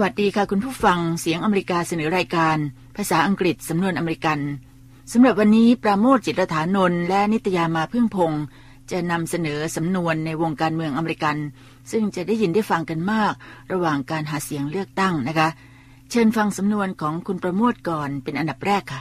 วัสดีค่ะคุณผู้ฟังเสียงอเมริกาเสนอรายการภาษาอังกฤษสำนวนอเมริกันสำหรับวันนี้ปราโมช จิตรฐานนท์และนิตยามาพึ่งพงษ์จะนำเสนอสำนวนในวงการเมืองอเมริกันซึ่งจะได้ยินได้ฟังกันมากระหว่างการหาเสียงเลือกตั้งนะคะเชิญฟังสำนวนของคุณประโมชก่อนเป็นอันดับแรกค่ะ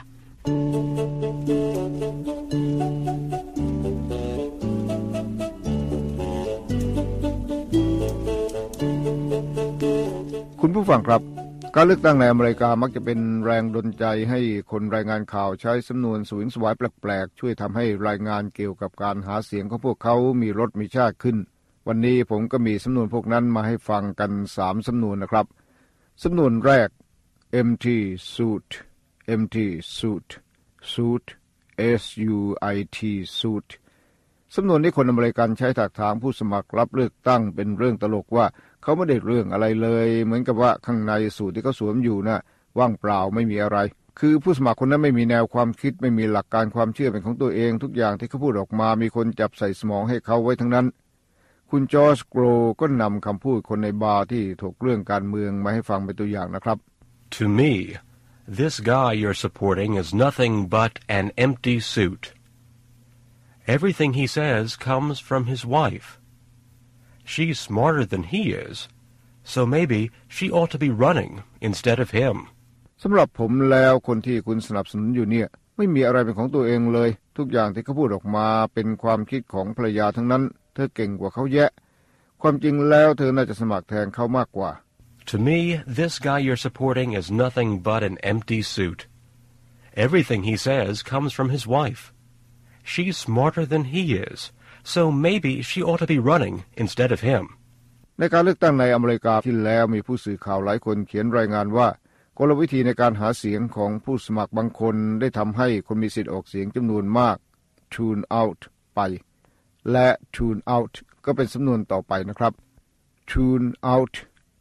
คุณผู้ฟังครับการเลือกตั้งในอเมริกามักจะเป็นแรงดลใจให้คนรายงานข่าวใช้สำนวนสวิงสวายแปลกๆช่วยทำให้รายงานเกี่ยวกับการหาเสียงของพวกเขามีรสมีชาติขึ้นวันนี้ผมก็มีสำนวนพวกนั้นมาให้ฟังกัน3สำนวนนะครับสำนวนแรก empty suit empty suit suit S-U-I-T suit สำนวนนี้คนอเมริกันใช้ถากถางผู้สมัครรับเลือกตั้งเป็นเรื่องตลกว่าเขาไม่ได้เรื่องอะไรเลยเหมือนกับว่าข้างในสูทที่เขาสวมอยู่น่ะว่างเปล่าไม่มีอะไรคือผู้สมัครคนนั้นไม่มีแนวความคิดไม่มีหลักการความเชื่อเป็นของตัวเองทุกอย่างที่เขาพูดออกมามีคนจับใส่สมองให้เขาไว้ทั้งนั้นคุณจอร์จโกรก็นำคำพูดคนในบาร์ที่ถกเรื่องการเมืองมาให้ฟังเป็นตัวอย่างนะครับ To me, this guy you're supporting is nothing but an empty suit. Everything he says comes from his wife.She's smarter than he is, so maybe she ought to be running instead of him. สำหรับผมแล้วคนที่คุณสนับสนุนอยู่เนี่ยไม่มีอะไรเป็นของตัวเองเลยทุกอย่างที่เขาพูดออกมาเป็นความคิดของภรรยาทั้งนั้นเธอเก่งกว่าเขาแยะความจริงแล้วเธอน่าจะสมัครแทนเขามากกว่า To me, this guy you're supporting is nothing but an empty suit. Everything he says comes from his wife. She's smarter than he is.So maybe she ought to be running instead of him. ในการเลือกตั้งในอเมริกาที่แล้วมีผู้สื่อข่าวหลายคนเขียนรายงานว่ากลวิธีในการหาเสียงของผู้สมัครบางคนได้ทำให้คนมีสิทธิ์ออกเสียงจำนวนมาก tune out ไปและ tune out ก็เป็นสำนวนต่อไปนะครับ tune out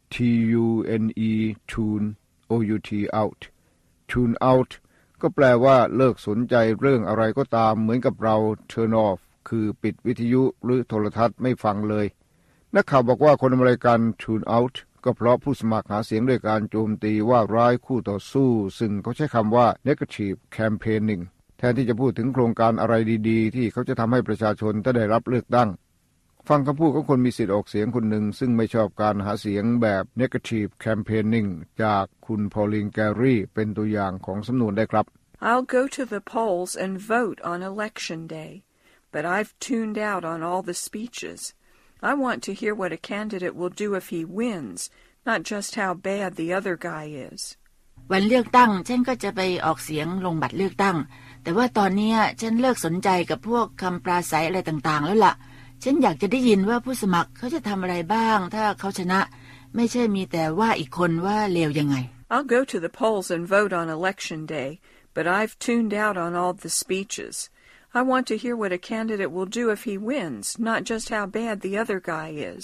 T-U-N-E tune O-U-T out tune out ก็แปลว่าเลิกสนใจเรื่องอะไรก็ตามเหมือนกับเรา turn offคือปิดวิทยุหรือโทรทัศน์ไม่ฟังเลยนักข่าวบอกว่าคนอเมริกัน tune out ก็เพราะผู้สมัครหาเสียงด้วยการโจมตีว่าร้ายคู่ต่อสู้ซึ่งเขาใช้คำว่า negative campaigning แทนที่จะพูดถึงโครงการอะไรดีๆที่เขาจะทำให้ประชาชนได้รับเลือกตั้งฟังคำพูดของคนมีสิทธิ์ออกเสียงคนหนึ่งซึ่งไม่ชอบการหาเสียงแบบ negative campaigning จากคุณพอลลินแกรี่เป็นตัวอย่างของสำนวนได้ครับ I'll go to the polls and vote on election day.But I've tuned out on all the speeches. I want to hear what a candidate will do if he wins, not just how bad the other guy is. วันเลือกตั้งฉันก็จะไปออกเสียงลงบัตรเลือกตั้งแต่ว่าตอนนี้ฉันเลิกสนใจกับพวกคำปราศัยอะไรต่างๆแล้วล่ะฉันอยากจะได้ยินว่าผู้สมัครเขาจะทำอะไรบ้างถ้าเขาชนะไม่ใช่มีแต่ว่าอีกคนว่าเลวยังไง I'll go to the polls and vote on election day, but I've tuned out on all the speeches.I want to hear what a candidate will do if he wins, not just how bad the other guy is.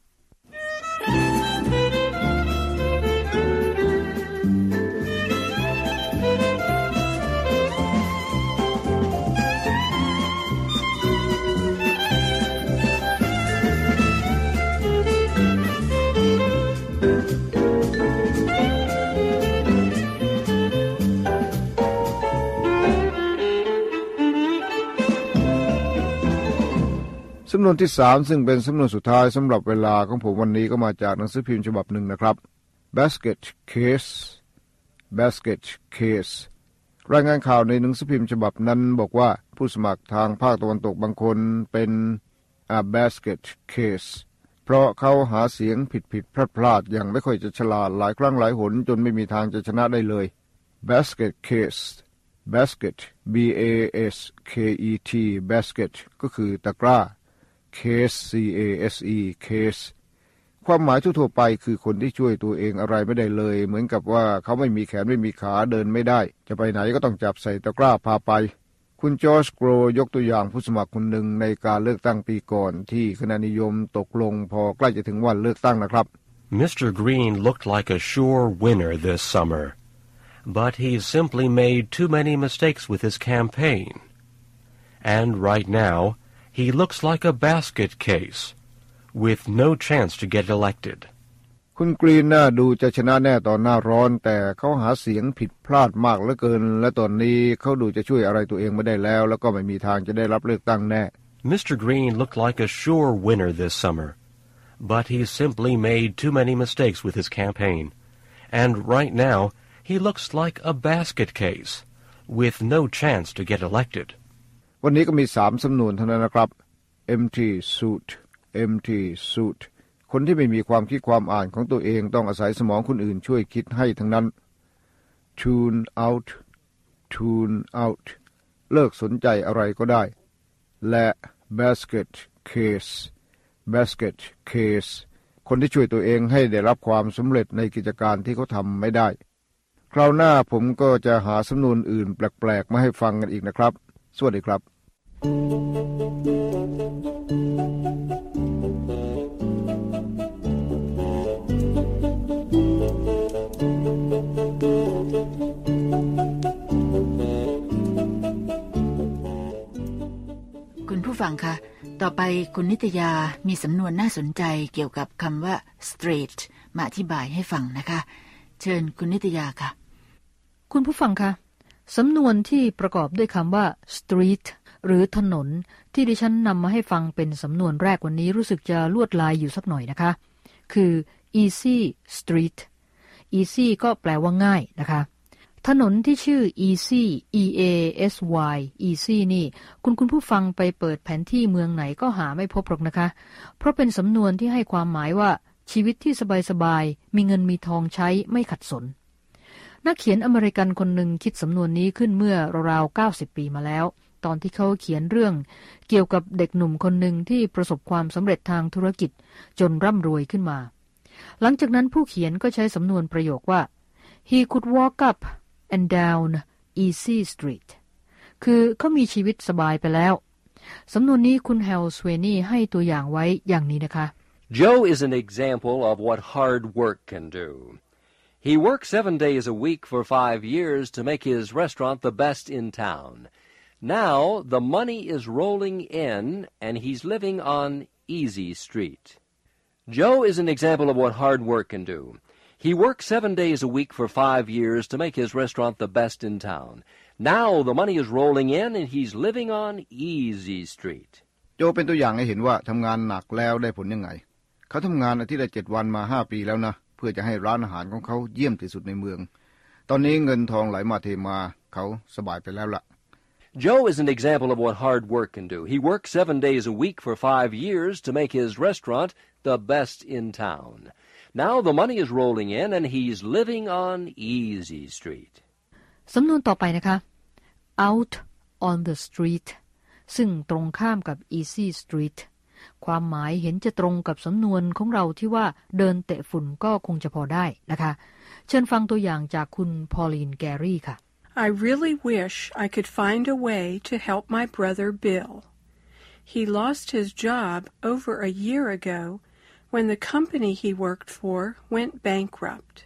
สำนวนที่3ซึ่งเป็นสำนวนสุดท้ายสำหรับเวลาของผมวันนี้ก็มาจากหนังสือพิมพ์ฉบับหนึ่งนะครับ Basket Case Basket Case รายงานข่าวในหนังสือพิมพ์ฉบับนั้นบอกว่าผู้สมัครทางภาคตะวันตกบางคนเป็น a basket case เพราะเขาหาเสียงผิดพลาดอย่างไม่ค่อยจะฉลาดหลายครั้งหลายหนจนไม่มีทางจะชนะได้เลย Basket Case Basket B-A-S-K-E-T Basket ก็คือตะกร้าCase C-A-S-E Case ความหมายทั่วๆไปคือคนที่ช่วยตัวเองอะไรไม่ได้เลยเหมือนกับว่าเขาไม่มีแขนไม่มีขาเดินไม่ได้จะไปไหนก็ต้องจับใส่ตะกร้าพาไปคุณจอร์จโกรยกตัวอย่างผู้สมัครคนหนึ่งในการเลือกตั้งปีก่อนที่คะแนนนิยมตกลงพอใกล้จะถึงวันเลือกตั้งนะครับ Mr. Green looked like a sure winner this summer, but he's simply made too many mistakes with his campaign. And right now,He looks like a basket case, with no chance to get elected. คุณกรีนน่าดูจะชนะแน่ตอนหน้าร้อนแต่เขาหาเสียงผิดพลาดมากเหลือเกินและตอนนี้เขาดูจะช่วยอะไรตัวเองไม่ได้แล้วก็ไม่มีทางจะได้รับเลือกตั้งแน่ Mr. Green looked like a sure winner this summer, but he simply made too many mistakes with his campaign, and right now he looks like a basket case, with no chance to get elected. วันนี้ก็มี3สำนวนเท่านั้นนะครับ empty suit empty suit คนที่ไม่มีความคิดความอ่านของตัวเองต้องอาศัยสมองคนอื่นช่วยคิดให้ทั้งนั้น tune out tune out เลิกสนใจอะไรก็ได้และ basket case basket case คนที่ช่วยตัวเองให้ได้รับความสำเร็จในกิจการที่เขาทำไม่ได้คราวหน้าผมก็จะหาสำนวนอื่นแปลกๆมาให้ฟังกันอีกนะครับสวัสดีครับคุณผู้ฟังคะต่อไปคุณนิตยามีสำนวนน่าสนใจเกี่ยวกับคำว่า street มาอธิบายให้ฟังนะคะเชิญคุณนิตยาค่ะคุณผู้ฟังคะสำนวนที่ประกอบด้วยคำว่า street หรือถนนที่ดิฉันนำมาให้ฟังเป็นสำนวนแรกวันนี้รู้สึกจะลวดลายอยู่สักหน่อยนะคะคือ easy street easy ก็แปลว่าง่ายนะคะถนนที่ชื่อ easy E-A-S-Y easy นี่คุณผู้ฟังไปเปิดแผนที่เมืองไหนก็หาไม่พบหรอกนะคะเพราะเป็นสำนวนที่ให้ความหมายว่าชีวิตที่สบายๆมีเงินมีทองใช้ไม่ขัดสนนักเขียนอเมริกันคนหนึ่งคิดสำนวนนี้ขึ้นเมื่อราวๆ90 ปีมาแล้วตอนที่เขาเขียนเรื่องเกี่ยวกับเด็กหนุ่มคนหนึ่งที่ประสบความสำเร็จทางธุรกิจจนร่ำรวยขึ้นมาหลังจากนั้นผู้เขียนก็ใช้สำนวนประโยคว่า he could walk up and down easy street คือเขามีชีวิตสบายไปแล้วสำนวนนี้คุณแฮลสเวนี่ให้ตัวอย่างไว้อย่างนี้นะคะ Joe is an example of what hard work can do. He worked 7 days a week for 5 years to make his restaurant the best in town. Now the money is rolling in and he's living on Easy Street. Joe is an example of what hard work can do. He worked 7 days a week for 5 years to make his restaurant the best in town. Now the money is rolling in and he's living on Easy Street. โจเป็นตัวอย่างให้เห็นว่าทำงานหนักแล้วได้ผลยังไงเขาทำงานอาทิตย์ละ7 วันมา5 ปีแล้วนะเพื่อจะให้ร้านอาหารของเขาเยี่ยมที่สุดในเมืองตอนนี้เงินทองไหลมาเทมาเขาสบายไปแล้วล่ะ Joe is an example of what hard work can do. He worked 7 days a week for 5 years to make his restaurant the best in town. Now the money is rolling in and he's living on Easy Street. สำนวนต่อไปนะคะ out on the street ซึ่งตรงข้ามกับ easy street ความหมายเห็นจะตรงกับสำนวนของเราที่ว่าเดินเตะฝุ่นก็คงจะพอได้นะคะเชิญฟังตัวอย่างจากคุณพอลีนแกรี่ค่ะ I really wish I could find a way to help my brother Bill. He lost his job over a year ago when the company he worked for went bankrupt,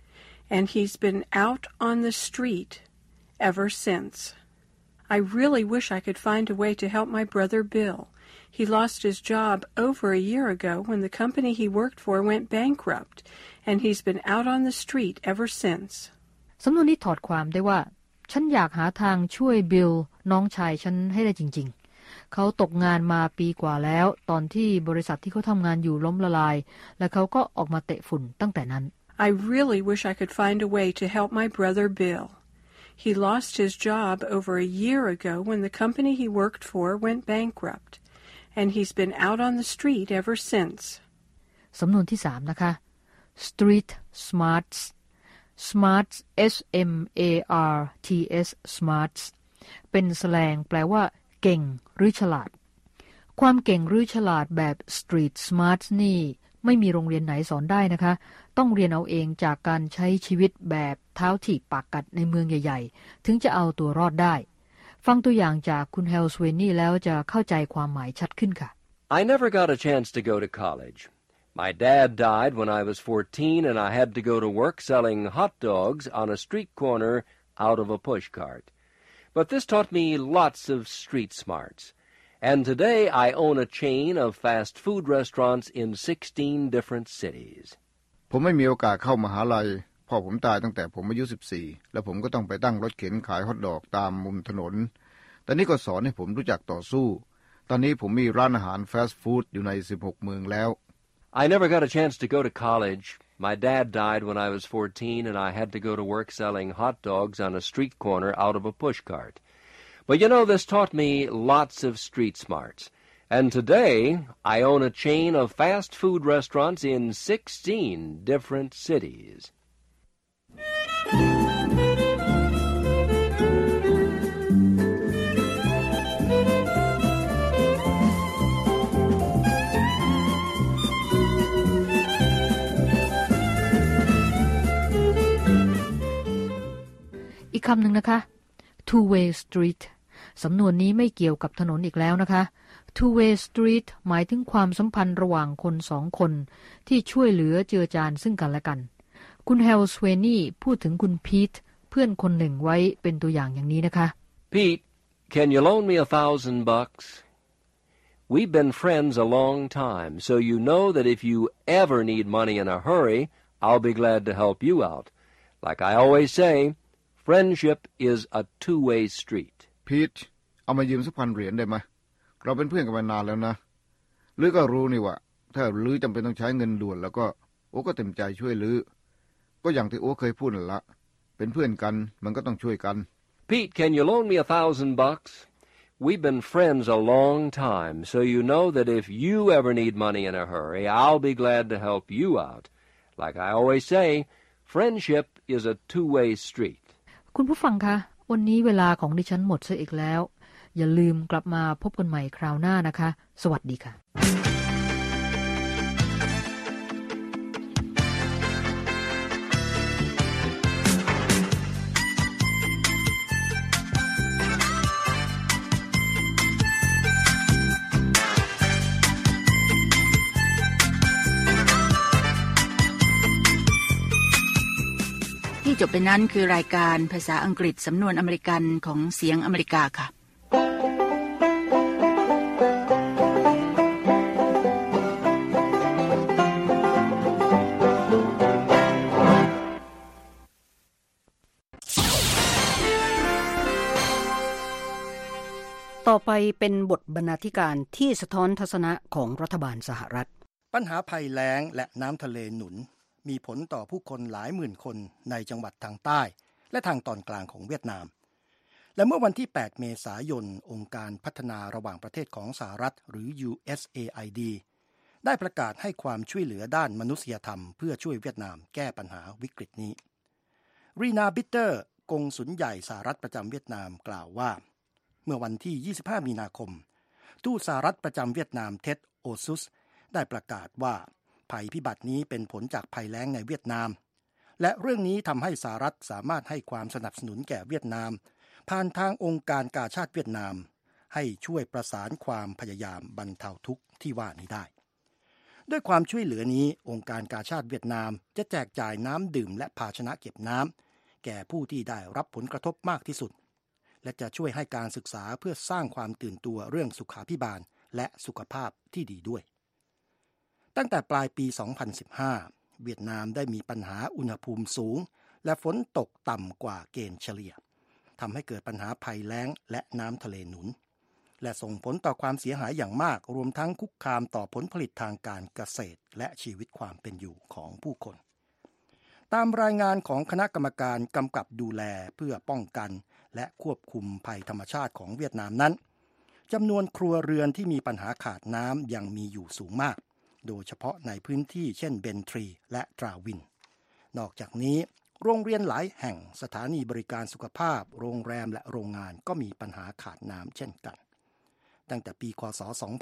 and he's been out on the street ever since. I really wish I could find a way to help my brother Bill. He lost his job over a year ago when the company he worked for went bankrupt, and he's been out on the street ever since. สำนวนนี้ถอดความได้ว่าฉันอยากหาทางช่วยบิลน้องชายฉันให้ได้จริงๆเขาตกงานมาปีกว่าแล้วตอนที่บริษัทที่เขาทำงานอยู่ล้มละลายและเขาก็ออกมาเตะฝุ่นตั้งแต่นั้น I really wish I could find a way to help my brother Bill. He lost his job over a year ago when the company he worked for went bankrupt, and he's been out on the street ever since. สำนวนที่3นะคะ street smarts smarts S-M-A-R-T-S smarts เป็นแสแลงแปลว่าเก่งหรือฉลาดความเก่งหรือฉลาดแบบ street smarts นี่ไม่มีโรงเรียนไหนสอนได้นะคะต้องเรียนเอาเองจากการใช้ชีวิตแบบเท้าถีบปากกัดในเมืองใหญ่ๆถึงจะเอาตัวรอดได้ฟังตัวอย่างจากคุณเฮลสเวนี่แล้วจะเข้าใจความหมายชัดขึ้นค่ะ I never got a chance to go to college. My dad died when I was 14 and I had to go to work selling hot dogs on a street corner out of a pushcart. But this taught me lots of street smarts. And today I own a chain of fast food restaurants in 16 different cities. ผมไม่มีโอกาสเข้ามหาลัยพ่อผมตายตั้งแต่ผมอายุ14แล้วผมก็ต้องไปตั้งรถเข็นขายฮอทดอกตามมุมถนนตอนนี้ก็สอนให้ผมรู้จักต่อสู้ตอนนี้ผมมีร้านอาหารฟาสต์ฟู้ดอยู่ใน16เมืองแล้ว I never got a chance to go to college. My dad died when I was 14 and I had to go to work selling hot dogs on a street corner out of a pushcart. But you know, this taught me lots of street smarts. And today, I own a chain of fast food restaurants in 16 different cities. อีกคำหนึ่งนะคะ two-way street สำนวนนี้ไม่เกี่ยวกับถนนอีกแล้วนะคะ two-way street หมายถึงความสัมพันธ์ระหว่างคนสองคนที่ช่วยเหลือเจือจานซึ่งกันและกันคุณเฮลสเวนี่พูดถึงคุณพีทเพื่อนคนหนึ่งไว้เป็นตัวอย่างอย่างนี้นะคะ Pete, can you loan me $1,000? We've been friends a long time, so you know that if you ever need money in a hurry, I'll be glad to help you out. Like I always say,Friendship is a two-way street. พีทเอามายืมสัก$1,000ได้ไหมเราเป็นเพื่อนกันมานานแล้วนะลือก็รู้นี่ว่าถ้าลือจำเป็นต้องใช้เงินด่วนแล้วก็โอ้ก็เต็มใจช่วยลือก็อย่างที่โอ้เคยพูดนั่นละเป็นเพื่อนกันมันก็ต้องช่วยกัน Pete, can you loan me $1,000? We've been friends a long time, so you know that if you ever need money in a hurry, I'll be glad to help you out. Like I always say,Friendship is a two-way street. คุณผู้ฟังคะวันนี้เวลาของดิฉันหมดซะอีกแล้วอย่าลืมกลับมาพบกันใหม่คราวหน้านะคะสวัสดีค่ะที่จบไปนั้นคือรายการภาษาอังกฤษสำนวนอเมริกันของเสียงอเมริกาค่ะต่อไปเป็นบทบรรณาธิการที่สะท้อนทัศนะของรัฐบาลสหรัฐปัญหาภัยแล้งและน้ำทะเลหนุนมีผลต่อผู้คนหลายหมื่นคนในจังหวัดทางใต้และทางตอนกลางของเวียดนามและเมื่อวันที่8เมษายนองค์การพัฒนาระหว่างประเทศของสหรัฐหรือ USAID ได้ประกาศให้ความช่วยเหลือด้านมนุษยธรรมเพื่อช่วยเวียดนามแก้ปัญหาวิกฤตนี้รีนาบิตเตอร์กงสุลใหญ่สหรัฐประจำเวียดนามกล่าวว่าเมื่อวันที่25มีนาคมทูตสหรัฐประจำเวียดนามเท็ดโอซุสได้ประกาศว่าภัยพิบัตินี้เป็นผลจากภัยแล้งในเวียดนามและเรื่องนี้ทำให้สหรัฐสามารถให้ความสนับสนุนแก่เวียดนามผ่านทางองค์การกาชาดเวียดนามให้ช่วยประสานความพยายามบรรเทาทุกข์ที่ว่านี้ได้ด้วยความช่วยเหลือนี้องค์การกาชาดเวียดนามจะแจกจ่ายน้ำดื่มและภาชนะเก็บน้ำแก่ผู้ที่ได้รับผลกระทบมากที่สุดและจะช่วยให้การศึกษาเพื่อสร้างความตื่นตัวเรื่องสุขาภิบาลและสุขภาพที่ดีด้วยตั้งแต่ปลายปี 2015 เวียดนามได้มีปัญหาอุณหภูมิสูงและฝนตกต่ำกว่าเกณฑ์เฉลี่ยทำให้เกิดปัญหาภัยแล้งและน้ำทะเลหนุนและส่งผลต่อความเสียหายอย่างมากรวมทั้งคุกคามต่อผลผลิตทางการเกษตรและชีวิตความเป็นอยู่ของผู้คนตามรายงานของคณะกรรมการกำกับดูแลเพื่อป้องกันและควบคุมภัยธรรมชาติของเวียดนามนั้นจำนวนครัวเรือนที่มีปัญหาขาดน้ำยังมีอยู่สูงมากโดยเฉพาะในพื้นที่เช่นเบนทรีและตราวินนอกจากนี้โรงเรียนหลายแห่งสถานีบริการสุขภาพโรงแรมและโรงงานก็มีปัญหาขาดน้ำเช่นกันตั้งแต่ปีค.ศ.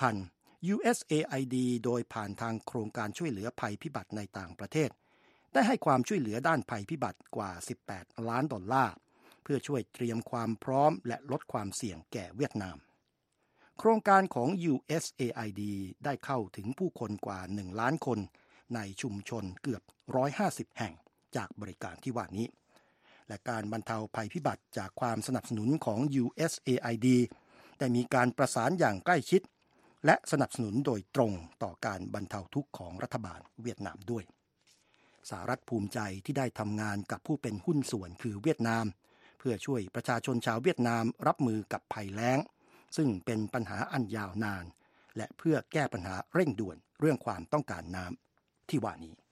2000 USAID โดยผ่านทางโครงการช่วยเหลือภัยพิบัติในต่างประเทศได้ให้ความช่วยเหลือด้านภัยพิบัติกว่า$18 ล้านเพื่อช่วยเตรียมความพร้อมและลดความเสี่ยงแก่เวียดนามโครงการของ USAID ได้เข้าถึงผู้คนกว่า1ล้านคนในชุมชนเกือบ150แห่งจากบริการที่ว่านี้และการบรรเทาภัยพิบัติจากความสนับสนุนของ USAID ได้มีการประสานอย่างใกล้ชิดและสนับสนุนโดยตรงต่อการบรรเทาทุกข์ของรัฐบาลเวียดนามด้วยสหรัฐภูมิใจที่ได้ทำงานกับผู้เป็นหุ้นส่วนคือเวียดนามเพื่อช่วยประชาชนชาวเวียดนามรับมือกับภัยแล้งซึ่งเป็นปัญหาอันยาวนานและเพื่อแก้ปัญหาเร่งด่วนเรื่องความต้องการน้ำที่ว่านี้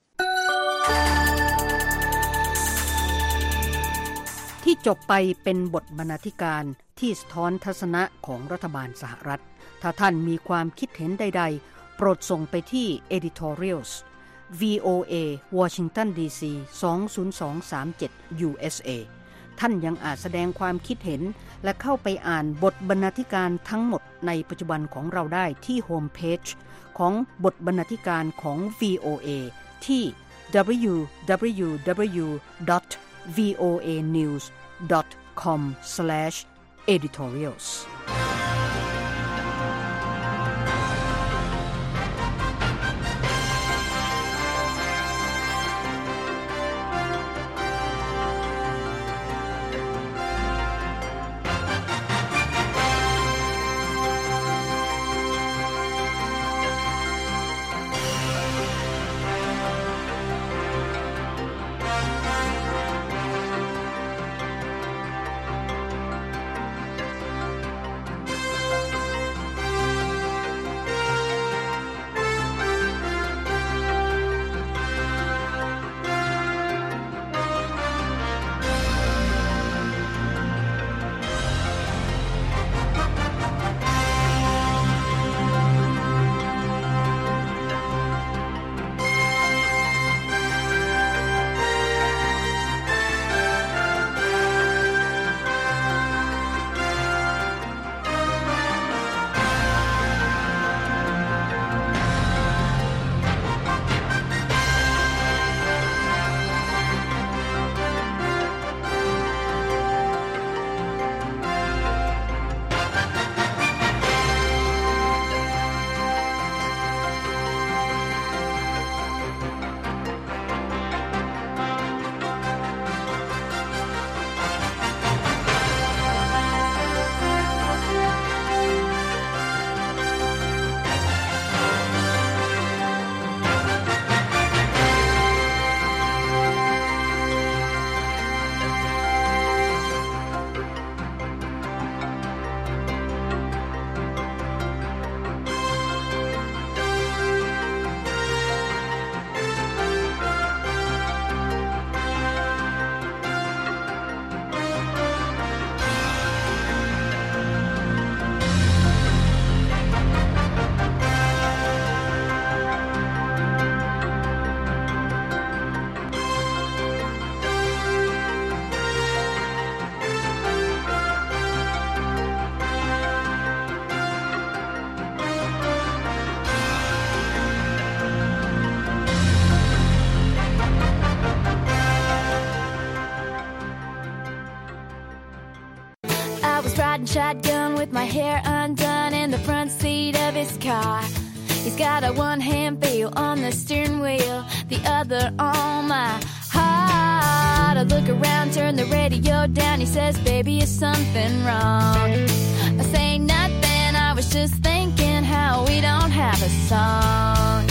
ที่จบไปเป็นบทบรรณาธิการที่สะท้อนทัศนะของรัฐบาลสหรัฐถ้าท่านมีความคิดเห็นใดๆโปรดส่งไปที่ editorials VOA Washington DC 20237 USA ท่านยังอาจแสดงความคิดเห็นและเข้าไปอ่านบทบรรณาธิการทั้งหมดในปัจจุบันของเราได้ที่โฮมเพจของบทบรรณาธิการของ VOA ที่ www.voanews.com/editorials Riding shotgun with my hair undone in the front seat of his car. He's got a one-hand feel on the steering wheel, the other on my heart. I look around, turn the radio down. He says, baby, is something wrong? I say nothing, I was just thinking how we don't have a song.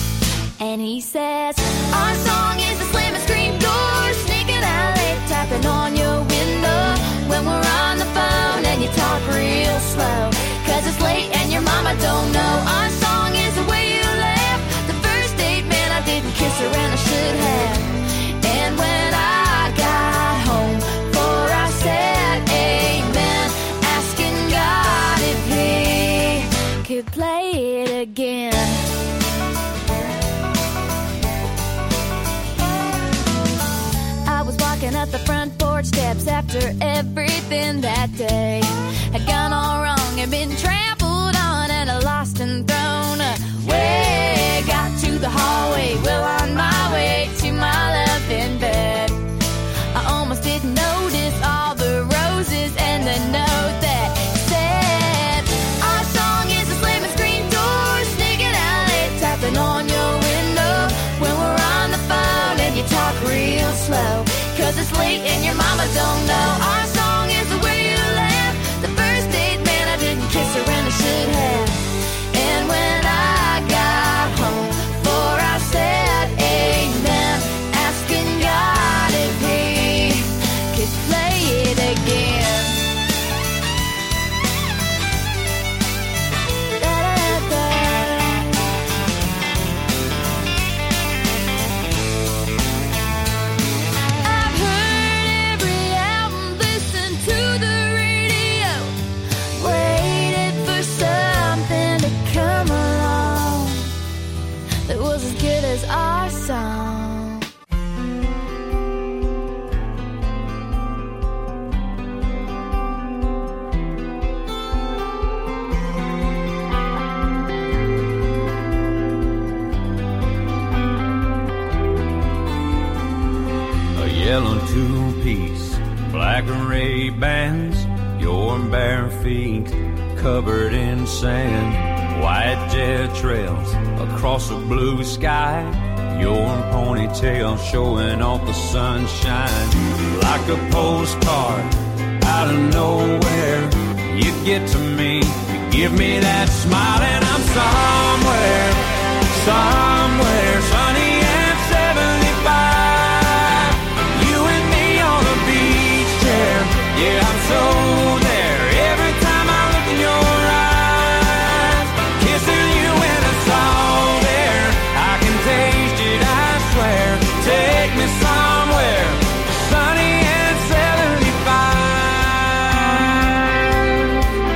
And he says, our song is the slam and scream door, sneaking out late, tapping on your window when we're on the phone and you talk real slow, 'cause it's late and your mama don't know. Our song is the way you laugh, the first date, man, I didn't kiss her and I should have. And when I got home for I said amen, asking God if he could play it again. I was walking up the front porch steps after everything that day had gone all wrong and been trampled on and lost and thrown away. Got to the hallway, well on my way to my love in bed. I almost didn't notice all the roses and the note that said, our song is a slam and screen door, sneaking out late, tapping on your window when we're on the phone and you talk real slow, 'cause it's late and your mama don't know. Our song is the way you laugh, the first date, man, I didn't kiss her and I should have. And when I got home for I said amen, Ray-Bans, your bare feet covered in sand, white jet trails across a blue sky, your ponytail showing off the sunshine. Like a postcard out of nowhere, you get to me, you give me that smile, and I'm somewhere sunny and 75. You and me on the beach chair, yeah, I'm so there. Every time I look in your eyes, kissing you and it's all there. I can taste it, I swear. Take me somewhere sunny and 75.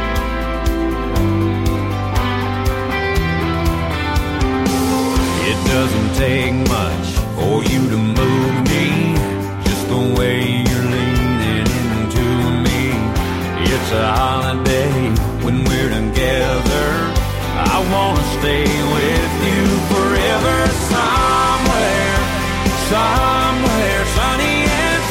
It doesn't take much for you to move me, just the way you're leaning into me. It's a holiday when we're together. I wanna stay with you forever. Somewhere sunny and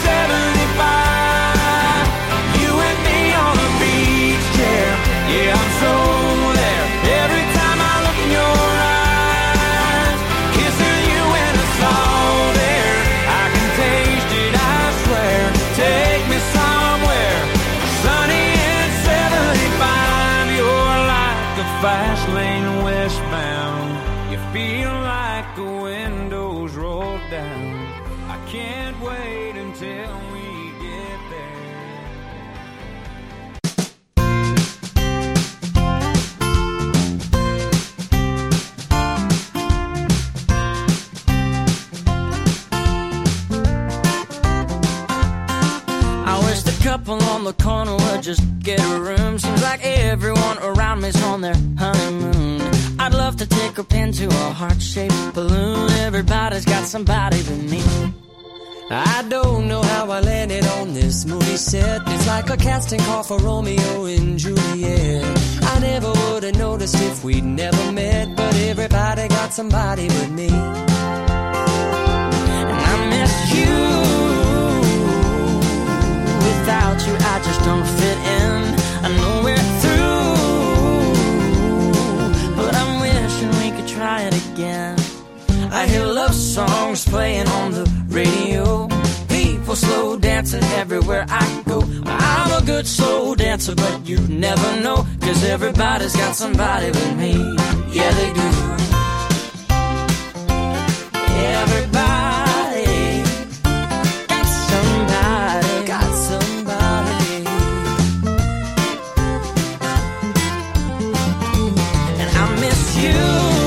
75. You and me on the beach chair, yeah, I'm so there. Every time I look in your eyes, kissing you and it's all there. I can taste it, I swear. Take me somewhere sunny and 75. You're like the fast lane westbound. You feel like the windows roll down. I can't wait until we get there. I wish the couple on the corner would just get a room. Seems like everyone around me's on their honeymoon. I'd love to take a pin to a heart-shaped balloon. Everybody's got somebody but me. I don't know how I landed on this movie set. It's like a casting call for Romeo and Juliet. I never would have noticed if we'd never met, but everybody got somebody but me. And I miss you. Without you, I just don't fit in. I know we're through, but I'm wishing we could try it again. I hear love songs playing on the radio, people slow dancing everywhere I go. I'm a good slow dancer, but you never know, 'cause everybody's got somebody but me. Yeah, they do. Everybody got somebody, got somebody. And I miss you.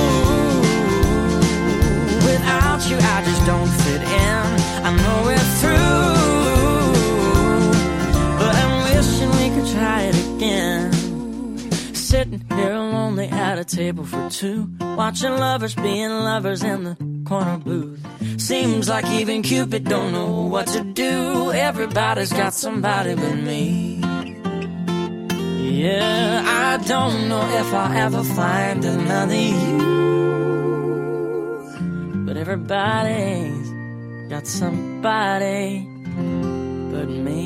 Without you, I just don't fit in. I know we're through, but I'm wishing we could try it again. Sitting here lonely at a table for two, watching lovers being lovers in the corner booth. Seems like even Cupid don't know what to do. Everybody's got somebody but me. Yeah, I don't know if I'll ever find another you, but everybody's got somebody but me.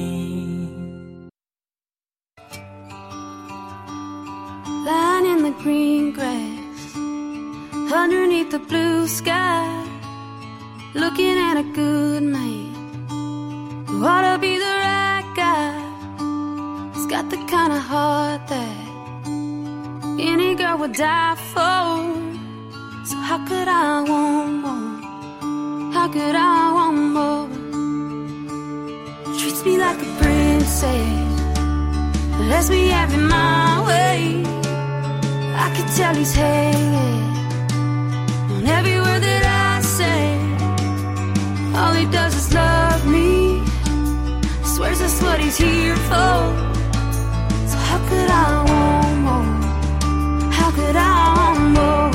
Lying in the green grass, underneath the blue sky, looking at a good man who ought to be the right guy. He's got the kind of heart that any girl would die for. So how could I want more? How could I want more? Treats me like a princess, lets me have it my way. I could tell he's hanging on every word that I say. All he does is love me, swears that's what he's here for. So how could I want more? How could I want more?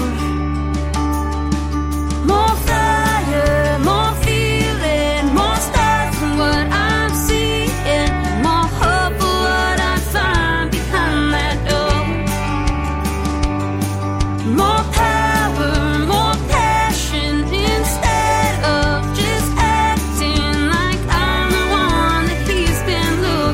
More fire, more feeling, more stars from what I'm seeing, more hope for what I find behind that door. More power, more passion, instead of just acting like I'm the one that he's been looking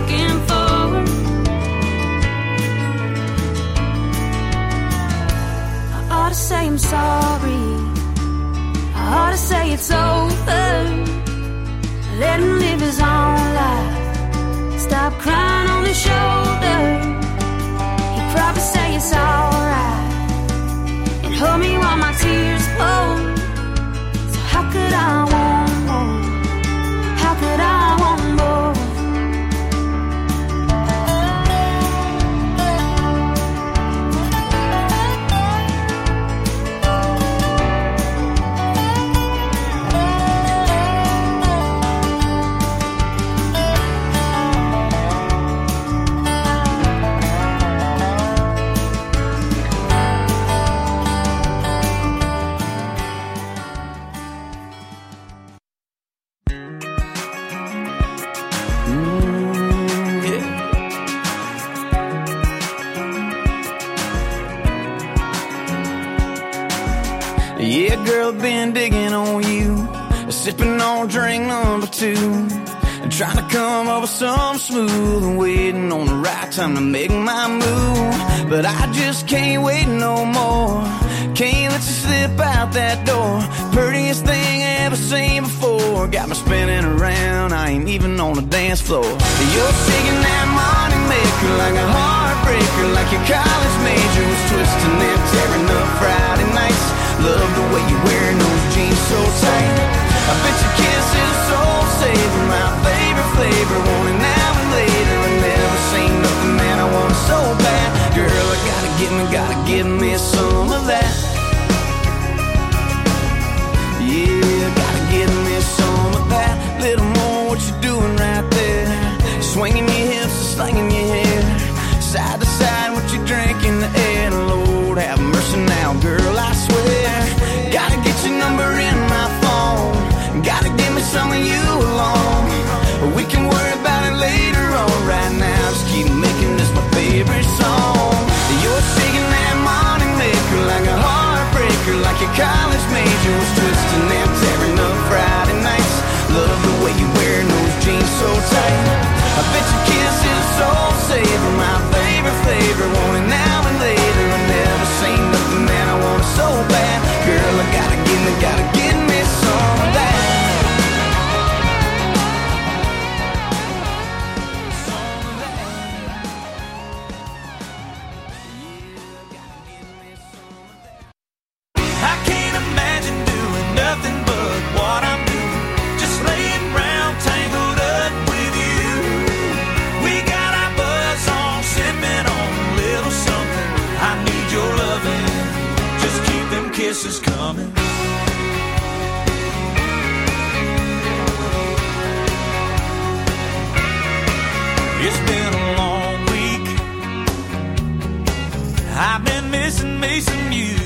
say I'm sorry. I ought to say it's over. Let him live his own life. Stop crying on his shoulder. He'd probably say it's alright and hold me while my tears flow. So how could I want more? How could I want more? Yeah, girl, been digging on you, sipping on drink number 2, and trying to come up with something smooth and waiting on the right time to make my move. But I just can't wait no more. Can't let you slip out that door. Prettiest thing I ever seen before. Got me spinning around, I ain't even on the dance floor. You're singing that morning maker like a heartbreaker, like your college major was twisting and tearing up Friday nights. Love the way you're wearing those jeans so tight. I bet your kiss is so saver, my favorite flavor. Want it now and later. I never seen nothing that I want so bad. Girl, I gotta give me some of that. Yeah, gotta give me some of that. Little more what you doing right there. Swinging your hips and slinging your hair. Side to side, what you drink in the air. Lord, have mercy now, girl, I swear. Gotta get your number in my phone. Gotta give me some of you alone. We can worry about it later on. Right now, just keep making this my favorite song. You're singing that morning maker like a heartbreaker, like your college major was twisting and tearing up Friday nights. Love the way you're wearing those jeans so tight. I bet your kiss is so saver, my favorite flavor. Want it now and later. I never seen nothing that I want so bad. Girl, I gotta give me some of that. I can't imagine doing nothing but what I'm doing. Just laying around tangled up with you. We got our buzz on, sipping on a little something. I need your loving. Just keep them kisses coming. It's been a long week. I've been missing me some you.